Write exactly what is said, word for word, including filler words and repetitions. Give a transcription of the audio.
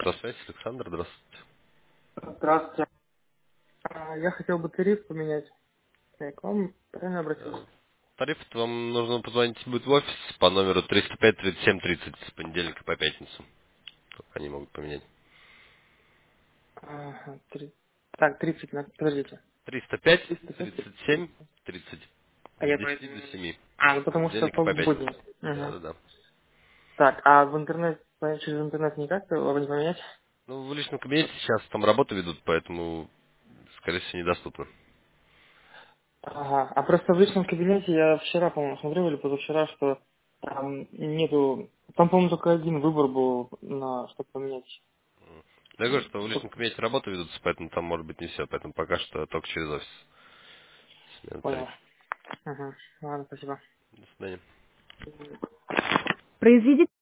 Электросвязь, Александр, здравствуйте. Здравствуйте. А, Я хотел бы тариф поменять. Я к вам правильно обратился? Э, Тариф вам нужно позвонить будет в офис по номеру триста пять тридцать семь тридцать с понедельника по пятницу. Только они могут поменять. Ага, три- Так, тридцать, на- подождите. триста пять триста пять, тридцать семь тридцать. тридцать А с я десяти до поэтому... семи. А, ну С потому что понедельника по по пятницу. будням. Да, Угу. да, да. Так, а в интернет, по- через интернет никак его не поменять? Ну, в личном кабинете сейчас там работу ведут, поэтому, скорее всего, недоступно. Ага, а просто в личном кабинете я вчера, по-моему, смотрел или позавчера, что там нету... Там, по-моему, только один выбор был, на чтобы поменять. Я говорю, что в личном кабинете работу ведутся, поэтому там может быть не все, поэтому пока что только через офис. Смена Понял. тарифа. Ага, ладно, спасибо. До свидания. Произведите